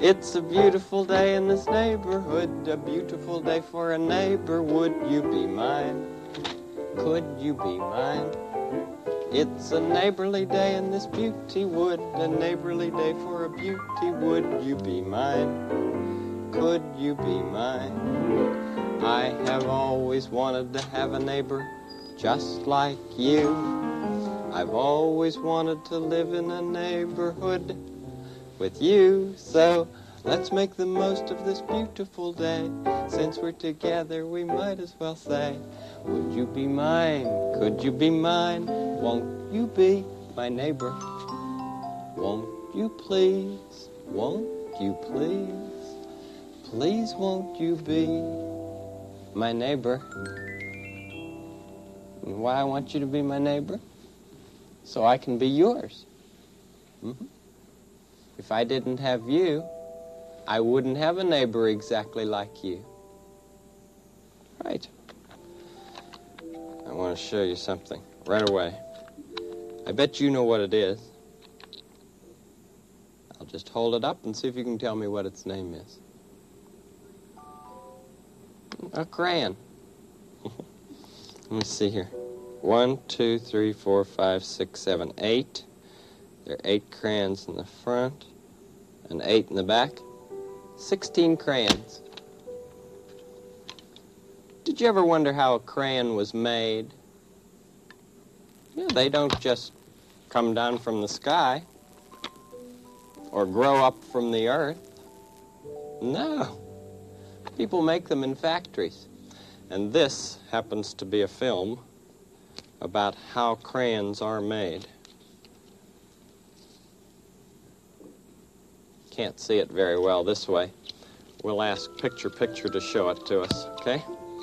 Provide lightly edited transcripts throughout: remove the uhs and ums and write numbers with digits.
It's a beautiful day in this neighborhood, a beautiful day for a neighbor. Would you be mine? Could you be mine? It's a neighborly day in this beauty wood, a neighborly day for a beauty. Would you be mine? Could you be mine? I have always wanted to have a neighbor just like you. I've always wanted to live in a neighborhood with you. So let's make the most of this beautiful day. Since we're together, we might as well say, would you be mine? Could you be mine? Won't you be my neighbor? Won't you please? Won't you please? Please won't you be my neighbor? And why I want you to be my neighbor? So I can be yours. If I didn't have you, I wouldn't have a neighbor exactly like you. Right. I want to show you something right away. I bet you know what it is. I'll just hold it up and see if you can tell me what its name is. A crayon. Let me see here. 1, 2, 3, 4, 5, 6, 7, 8. There are 8 crayons in the front and 8 in the back. 16 crayons. Did you ever wonder how a crayon was made? Yeah, they don't just come down from the sky or grow up from the earth. No. People make them in factories. And this happens to be a film about how crayons are made. Can't see it very well this way. We'll ask Picture Picture to show it to us, okay?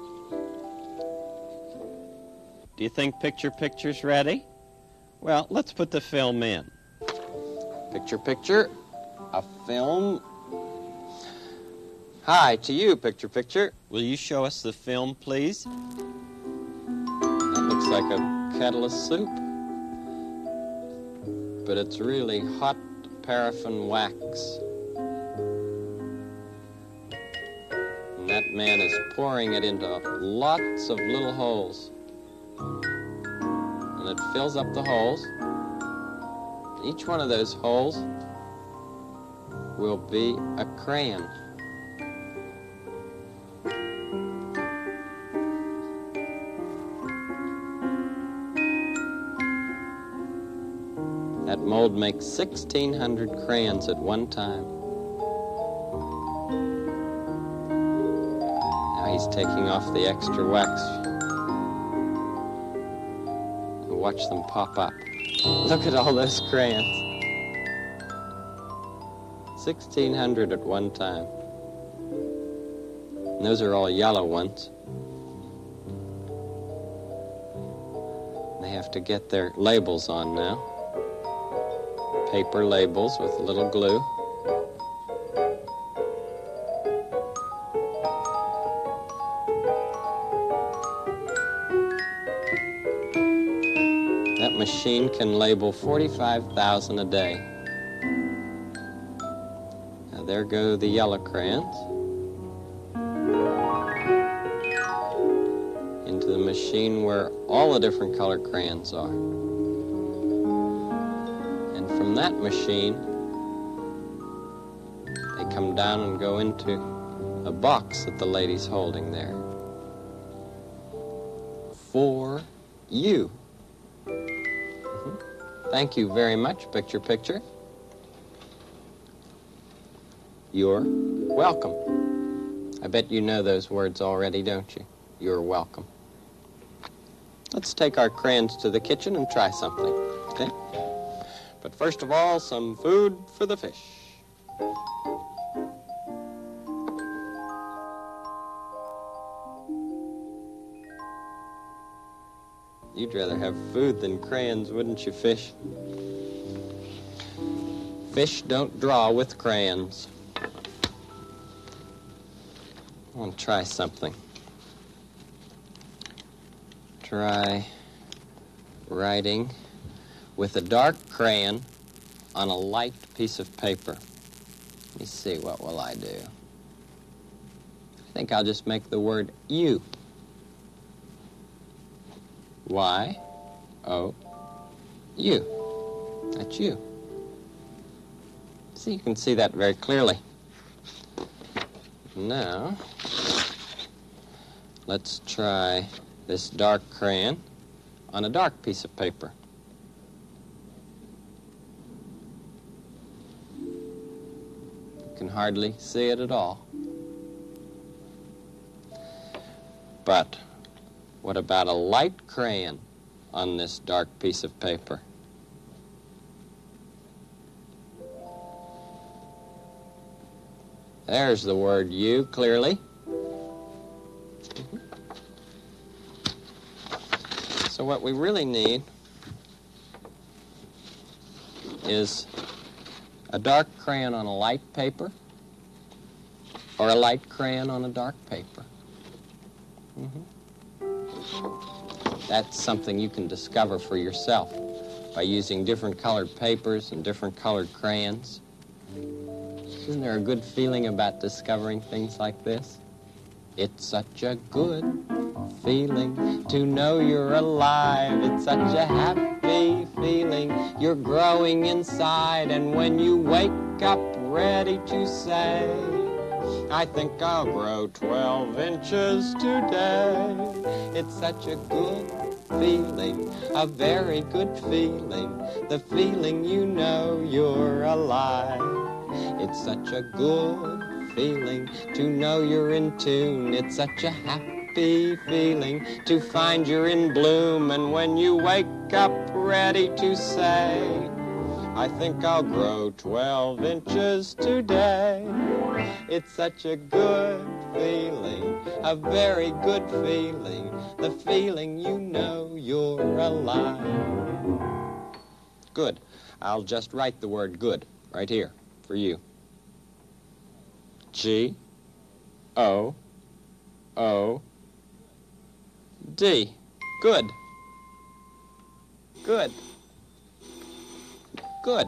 Do you think Picture Picture's ready? Well, let's put the film in. Picture Picture, a film. Hi, to you, Picture Picture. Will you show us the film, please? That looks like a kettle of soup. But it's really hot paraffin wax. And that man is pouring it into lots of little holes. And it fills up the holes. Each one of those holes will be a crayon. That mold makes 1,600 crayons at one time. Now he's taking off the extra wax. And watch them pop up. Look at all those crayons. 1,600 at one time. And those are all yellow ones. They have to get their labels on now. Paper labels with a little glue. That machine can label 45,000 a day. Now there go the yellow crayons into the machine where all the different color crayons are. From that machine, they come down and go into a box that the lady's holding there. For you. Thank you very much, Picture Picture. You're welcome. I bet you know those words already, don't you? You're welcome. Let's take our crayons to the kitchen and try something, okay? But first of all, some food for the fish. You'd rather have food than crayons, wouldn't you, fish? Fish don't draw with crayons. I want to try something. Try writing with a dark crayon on a light piece of paper. Let me see, what will I do? I think I'll just make the word you. Y-O-U. That's you. See, you can see that very clearly. Now, let's try this dark crayon on a dark piece of paper. You can hardly see it at all. But what about a light crayon on this dark piece of paper? There's the word you, clearly. So what we really need is a dark crayon on a light paper or a light crayon on a dark paper. That's something you can discover for yourself by using different colored papers and different colored crayons. Isn't there a good feeling about discovering things like this? It's such a good feeling to know you're alive. It's such a happy feeling. You're growing inside, and when you wake up ready to say, I think I'll grow 12 inches today. It's such a good feeling, a very good feeling, the feeling you know you're alive. It's such a good feeling to know you're in tune. It's such a happy feeling to find you're in bloom. And when you wake up ready to say, I think I'll grow 12 inches today. It's such a good feeling, a very good feeling, the feeling you know you're alive. Good. I'll just write the word good right here for you. G-O-O-D. Good. Good. Good.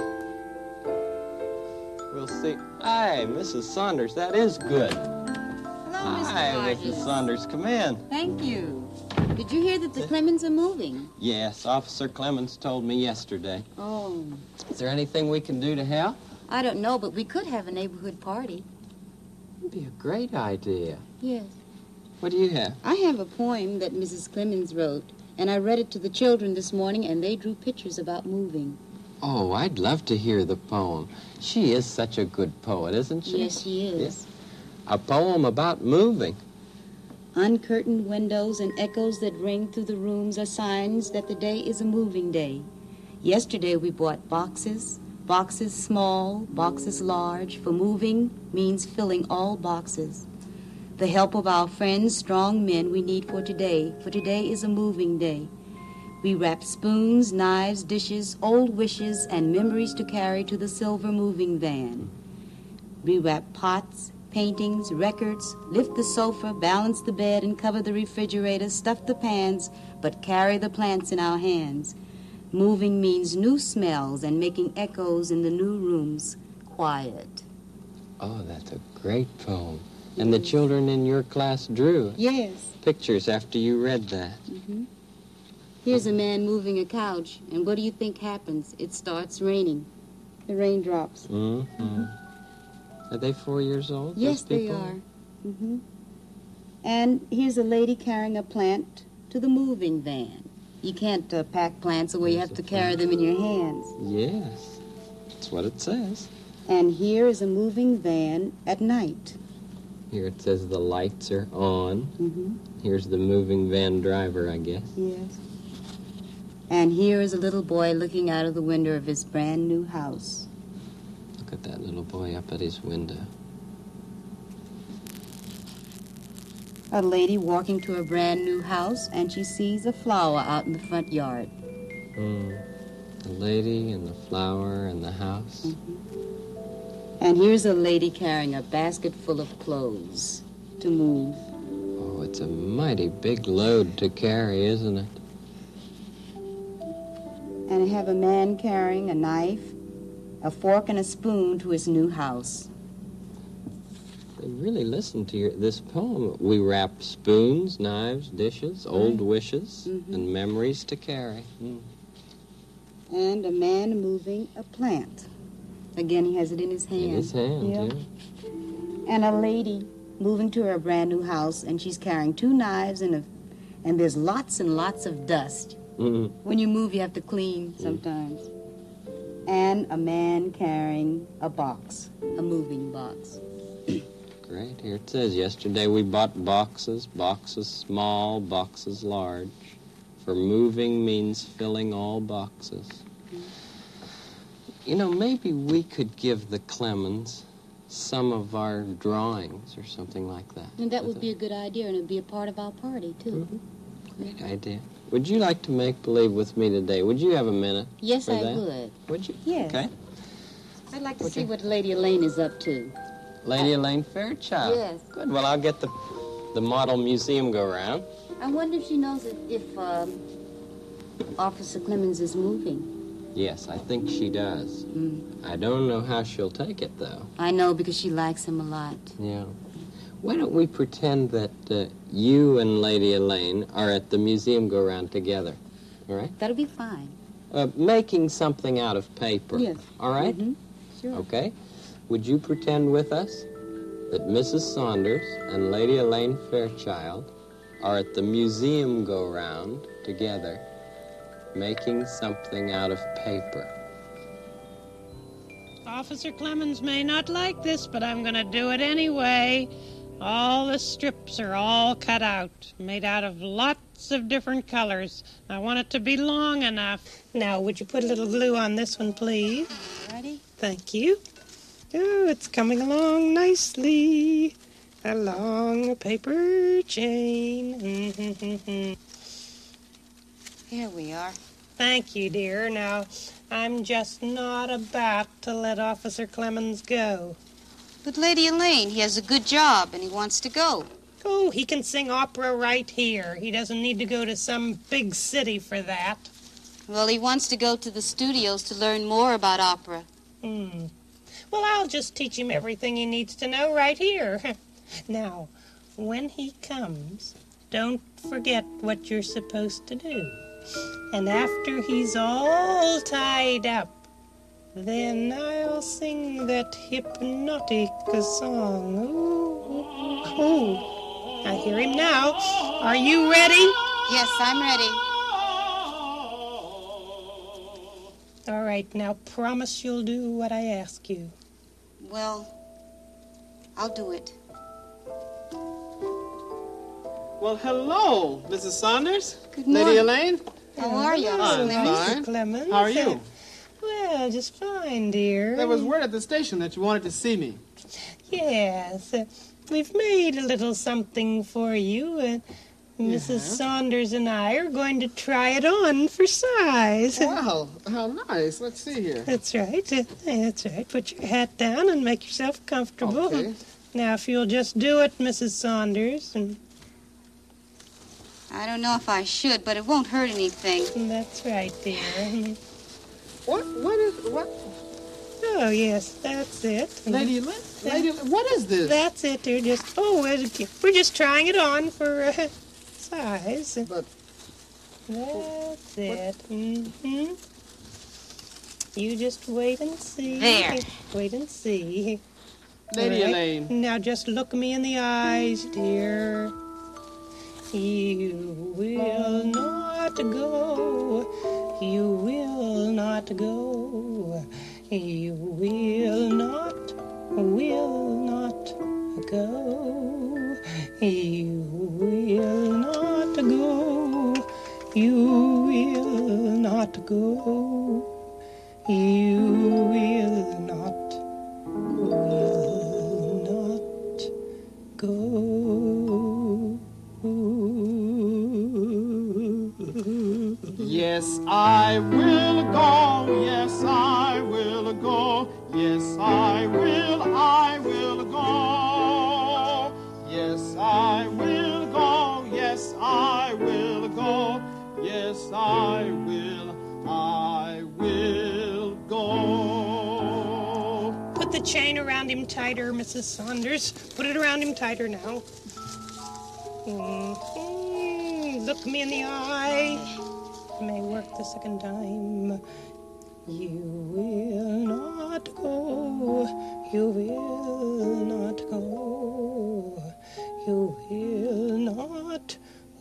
We'll see. Hi, Mrs. Saunders, that is good. Hello, Mr. Hi, Vargas. Mrs. Saunders, come in. Thank you. Did you hear that the Clemens are moving? Yes, Officer Clemens told me yesterday. Oh, Is there anything we can do to help? I don't know, but we could have a neighborhood party. It'd be a great idea. Yes. What do you have? I have a poem that Mrs. Clemens wrote, and I read it to the children this morning, and they drew pictures about moving. Oh, I'd love to hear the poem. She is such a good poet, isn't she? Yes, she is. Yes. A poem about moving. Uncurtained windows and echoes that ring through the rooms are signs that the day is a moving day. Yesterday we bought boxes, boxes small, boxes large, for moving means filling all boxes. The help of our friends, strong men, we need for today is a moving day. We wrap spoons, knives, dishes, old wishes, and memories to carry to the silver moving van. We wrap pots, paintings, records, lift the sofa, balance the bed, and cover the refrigerator, stuff the pans, but carry the plants in our hands. Moving means new smells and making echoes in the new rooms quiet. Oh, that's a great poem. And the children in your class drew Yes. pictures after you read that. Mm-hmm. Here's a man moving a couch, and what do you think happens? It starts raining. The raindrops. Mm-hmm. Are they 4 years old? Yes, those they people? are. Mm-hmm. And here's a lady carrying a plant to the moving van. You can't pack plants away. You have to carry them in your hands. Yes, that's what it says. And here is a moving van at night. Here it says the lights are on. Mm-hmm. Here's the moving van driver, I guess. Yes. And here is a little boy looking out of the window of his brand new house. Look at that little boy up at his window. A lady walking to a brand new house, and she sees a flower out in the front yard. The lady and the flower and the house. And here's a lady carrying a basket full of clothes to move. Oh, it's a mighty big load to carry, isn't it? And I have a man carrying a knife a fork and a spoon to his new house. They really listened to this poem. We wrap spoons, knives, dishes, old wishes, and memories to carry. And a man moving a plant. Again, he has it in his hand. In his hand, yeah. And a lady moving to her brand new house, and she's carrying 2 knives, and there's lots and lots of dust. When you move, you have to clean sometimes. And a man carrying a box, a moving box. Great. Here it says, yesterday we bought boxes, boxes small, boxes large. For moving means filling all boxes. You know, maybe we could give the Clemens some of our drawings or something like that. And that would be a good idea, and it'd be a part of our party, too. Great idea. Would you like to make believe with me today? Would you have a minute? Yes, for I that? would. Would you? Yes. Okay. I'd like to see what Lady Elaine is up to. Lady Elaine Fairchild. Yes. Good. Well, I'll get the model museum go around. I wonder if she knows if Officer Clemens is moving. Yes, I think she does. I don't know how she'll take it, though. I know, because she likes him a lot. Yeah. Why don't we pretend that you and Lady Elaine are at the museum go-round together, all right? That'll be fine. Making something out of paper. Yes. All right? Sure. Okay. Would you pretend with us that Mrs. Saunders and Lady Elaine Fairchild are at the museum go-round together, making something out of paper? Officer Clemens may not like this, but I'm going to do it anyway. All the strips are all cut out, made out of lots of different colors. I want it to be long enough. Now, would you put a little glue on this one, please? Ready? Thank you. Oh, it's coming along nicely. Along a paper chain. Here we are. Thank you, dear. Now, I'm just not about to let Officer Clemens go. But Lady Elaine, he has a good job, and he wants to go. Oh, he can sing opera right here. He doesn't need to go to some big city for that. Well, he wants to go to the studios to learn more about opera. Well, I'll just teach him everything he needs to know right here. Now, when he comes, don't forget what you're supposed to do. And after he's all tied up, then I'll sing that hypnotic song. Ooh, ooh. I hear him now. Are you ready? Yes, I'm ready. All right, now promise you'll do what I ask you. Well, I'll do it. Well, hello, Mrs. Saunders. Good morning. Lady Elaine. How are you, Hello, Miss Clemens? Mr. Fine. Clemens. How are you? Well, just fine, dear. There was word at the station that you wanted to see me. Yes, we've made a little something for you. Mrs. Saunders and I are going to try it on for size. Wow, how nice. Let's see here. That's right. That's right. Put your hat down and make yourself comfortable. Okay. Now, if you'll just do it, Mrs. Saunders, and I don't know if I should, but it won't hurt anything. that's right, dear. What is... Oh, yes, that's it. Lady Elaine? Lady Elaine, what is this? That's it, dear. We're just trying it on for size. But... That's it. Mm-hmm. You just wait and see. There. Wait and see. Lady All right. Elaine. Now just look me in the eyes, dear. You will not go. You will not go. You will not go. You will not go. You will not go. You will not go. Yes, I will go. Yes, I will go. Yes, I will go. Yes, I will go. Yes, I will go. Yes, I will go. the chain around him tighter, Mrs. Saunders. Put it around him tighter now. Look me in the eye. May work the second time. You will not go. You will not go. You will not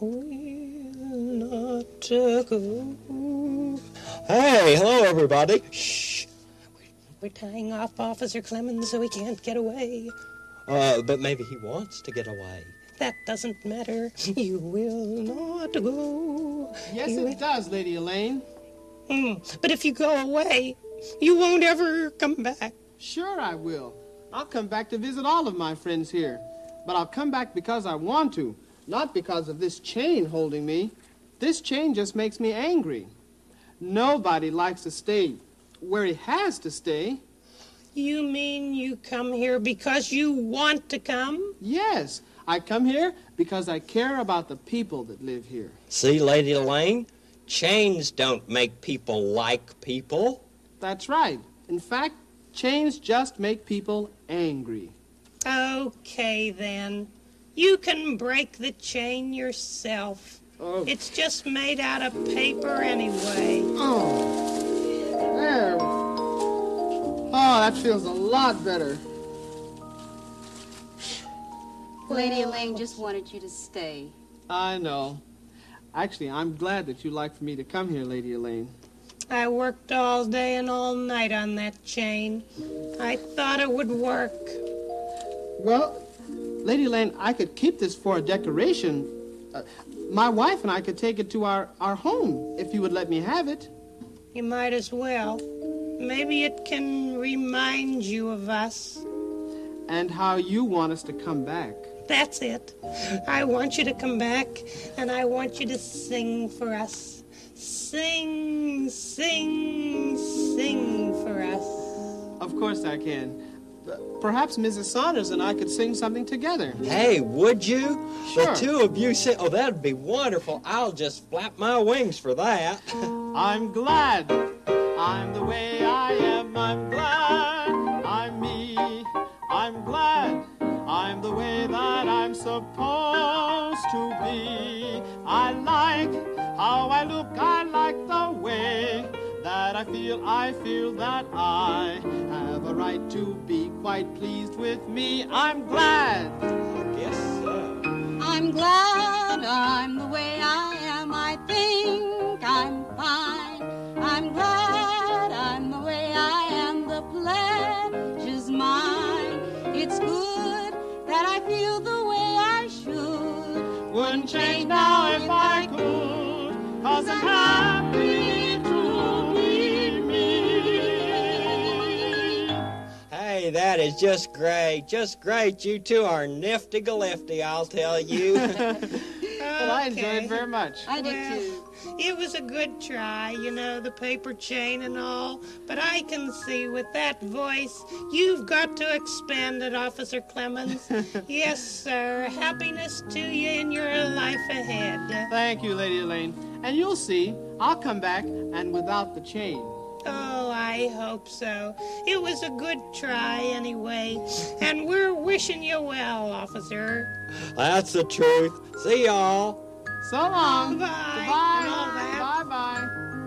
go. Hey, hello, everybody. Shh. We're tying off Officer Clemens so he can't get away. But maybe he wants to get away. That doesn't matter. You will not go. Yes, it does, Lady Elaine. But if you go away, you won't ever come back. Sure I will. I'll come back to visit all of my friends here. But I'll come back because I want to, not because of this chain holding me. This chain just makes me angry. Nobody likes to stay where he has to stay. You mean you come here because you want to come? Yes, I come here because I care about the people that live here. See, Lady Elaine? Chains don't make people like people. That's right. In fact, chains just make people angry. Okay, then. You can break the chain yourself. Oh. It's just made out of paper anyway. Oh, there. Oh, that feels a lot better. Lady Elaine just wanted you to stay. I know. Actually, I'm glad that you'd like for me to come here, Lady Elaine. I worked all day and all night on that chain. I thought it would work. Well, Lady Elaine, I could keep this for a decoration. My wife and I could take it to our home, if you would let me have it. You might as well. Maybe it can remind you of us. And how you want us to come back. That's it. I want you to come back, and I want you to sing for us. Sing, sing, sing for us. Of course I can. Perhaps Mrs. Saunders and I could sing something together. Hey, would you? Sure. The two of you sing. Oh, that'd be wonderful. I'll just flap my wings for that. I'm glad I'm the way I am. I'm glad I'm me. I'm glad I'm the way that I'm supposed to be. I like how I look. I like the way that I feel that I have a right to be quite pleased with me. I'm glad. I guess so. I'm glad I'm the way I am. I think I'm fine. I'm glad I'm the way I am. The pleasure's mine. It's good that I feel the way I should. Wouldn't change now if I could, 'cause I'm happy to be me. Hey, that is just great. Just great. You two are nifty-galifty, I'll tell you. Well, I enjoyed it very much. I did too. It was a good try, you know, the paper chain and all. But I can see with that voice, you've got to expand it, Officer Clemens. Yes, sir. Happiness to you in your life ahead. Thank you, Lady Elaine. And you'll see, I'll come back and without the chain. Oh, I hope so. It was a good try anyway. And we're wishing you well, officer. That's the truth. See y'all. So long. Goodbye. Goodbye. And all that. Bye-bye.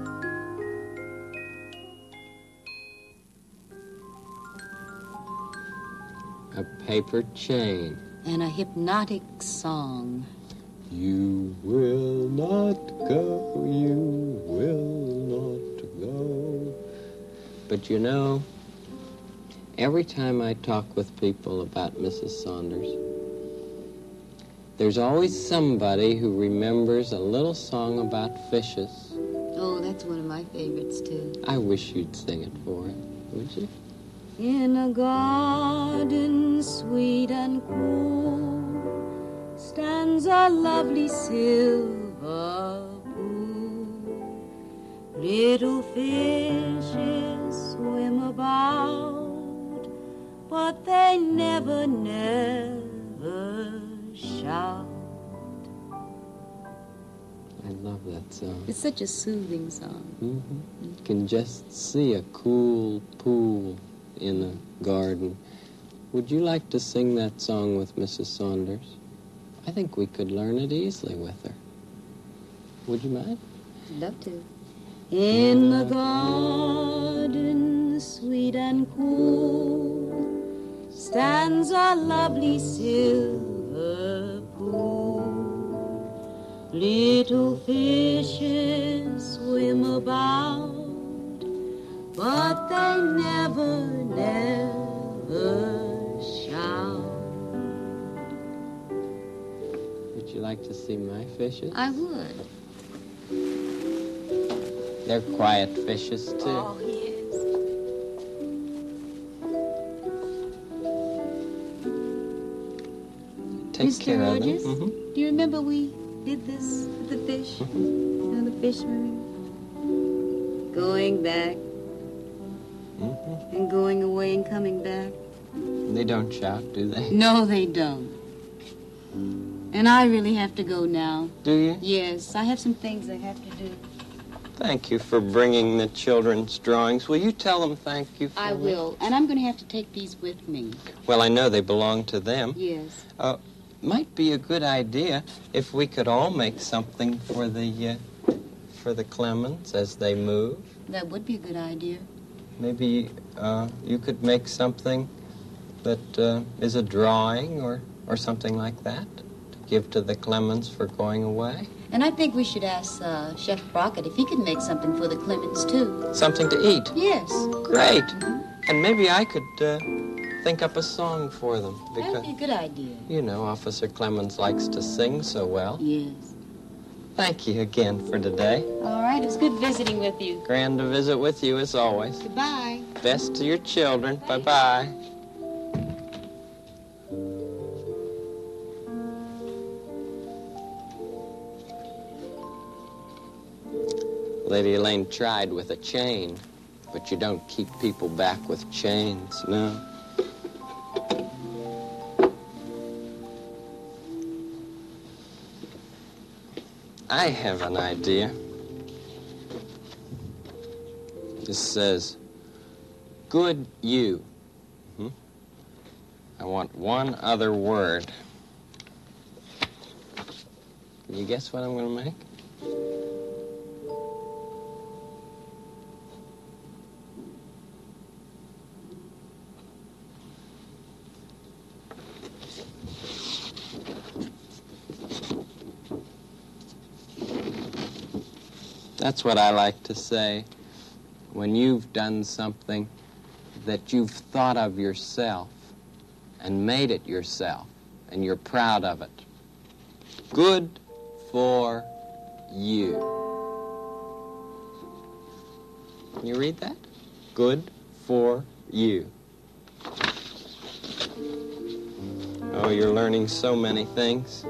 A paper chain. And a hypnotic song. You will not go, you will not go. But you know, every time I talk with people about Mrs. Saunders, there's always somebody who remembers a little song about fishes. Oh, that's one of my favorites, too. I wish you'd sing it for her, would you? In a garden sweet and cool stands a lovely silver pool. Little fishes swim about, but they never shout. I love that song. It's such a soothing song. You can just see a cool pool in a garden. Would you like to sing that song with Mrs. Saunders? I think we could learn it easily with her. Would you mind? I'd love to. In the garden, sweet and cool, stands a lovely silver pool. Little fishes swim about, but they never shout. Would you like to see my fishes? I would. They're quiet fishes, too. Oh, yes. Take Mr. care Rogers, of them. do you remember we did this with the fish? On the fish marine? Going back and going away and coming back. They don't shout, do they? No, they don't. And I really have to go now. Do you? Yes, I have some things I have to do. Thank you for bringing the children's drawings. Will you tell them thank you for I me? will. And I'm going to have to take these with me. Well, I know they belong to them. Yes. Might be a good idea if we could all make something for the Clemens as they move. That would be a good idea. Maybe you could make something that is a drawing or something like that to give to the Clemens for going away. And I think we should ask Chef Brockett if he could make something for the Clemens, too. Something to eat. Yes. Great. And maybe I could think up a song for them. That would be a good idea. You know, Officer Clemens likes to sing so well. Yes. Thank you again for today. All right, it was good visiting with you. Grand to visit with you as always. Goodbye. Best to your children. Bye-bye. Lady Elaine tried with a chain, but you don't keep people back with chains, no. I have an idea. This says, good you. I want one other word. Can you guess what I'm going to make? That's what I like to say when you've done something that you've thought of yourself and made it yourself, and you're proud of it. Good for you. Can you read that? Good for you. Oh, you're learning so many things.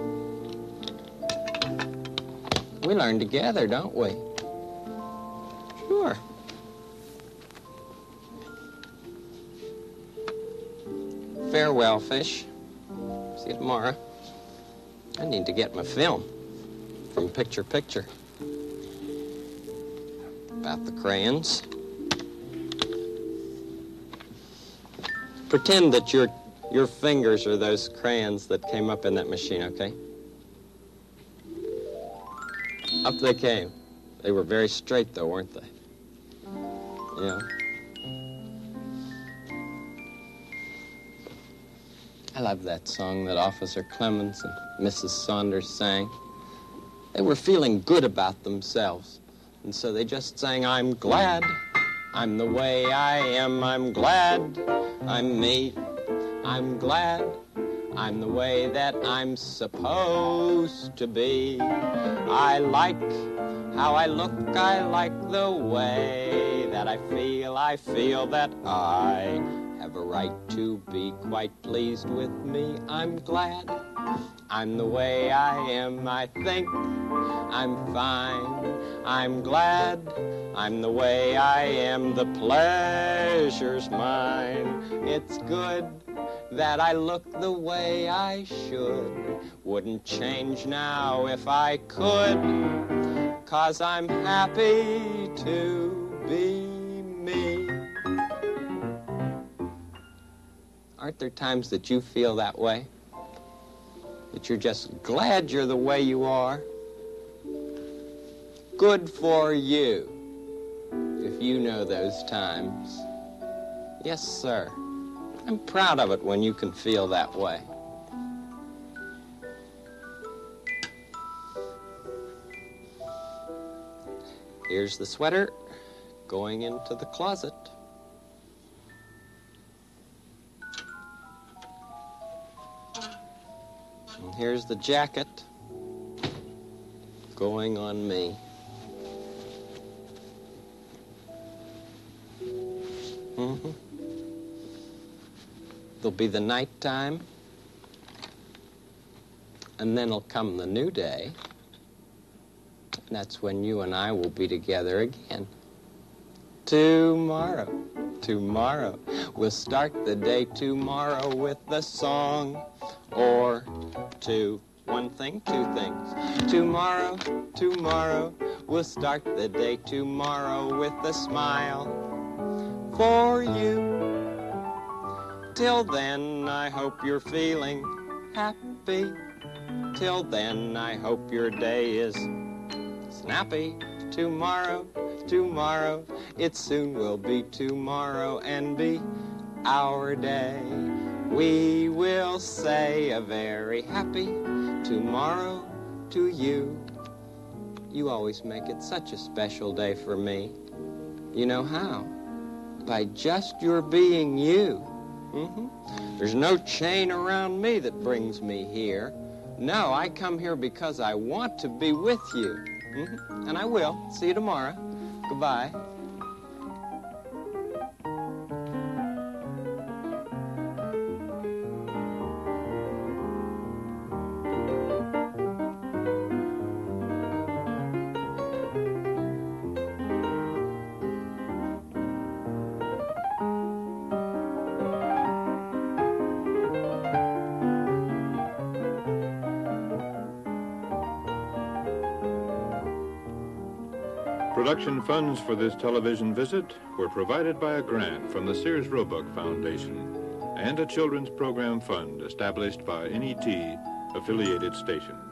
We learn together, don't we? Sure. Farewell, fish. See you tomorrow. I need to get my film from Picture Picture about the crayons. Pretend that your fingers are those crayons that came up in that machine, okay? Up they came. They were very straight, though, weren't they? Yeah. I love that song that Officer Clemens and Mrs. Saunders sang. They were feeling good about themselves, and so they just sang, I'm glad, I'm the way I am, I'm glad, I'm me, I'm glad, I'm the way that I'm supposed to be. I like how I look, I like the way that I feel that I have a right to be quite pleased with me. I'm glad, I'm the way I am, I think I'm fine. I'm glad, I'm the way I am, the pleasure's mine. It's good that I look the way I should. Wouldn't change now if I could, 'cause I'm happy to be me. Aren't there times that you feel that way? That you're just glad you're the way you are? Good for you, if you know those times. Yes, sir. I'm proud of it when you can feel that way. Here's the sweater going into the closet. And here's the jacket going on me. There'll be the nighttime, and then will come the new day. And that's when you and I will be together again. Tomorrow, tomorrow, we'll start the day tomorrow with a song or two. One thing, two things. Tomorrow, tomorrow, we'll start the day tomorrow with a smile for you. Till then, I hope you're feeling happy. Till then, I hope your day is snappy. Tomorrow, tomorrow, it soon will be tomorrow and be our day. We will say a very happy tomorrow to you. You always make it such a special day for me. You know how? By just your being you. There's no chain around me that brings me here. No, I come here because I want to be with you. And I will. See you tomorrow. Goodbye. Production funds for this television visit were provided by a grant from the Sears Roebuck Foundation and a children's program fund established by NET affiliated stations.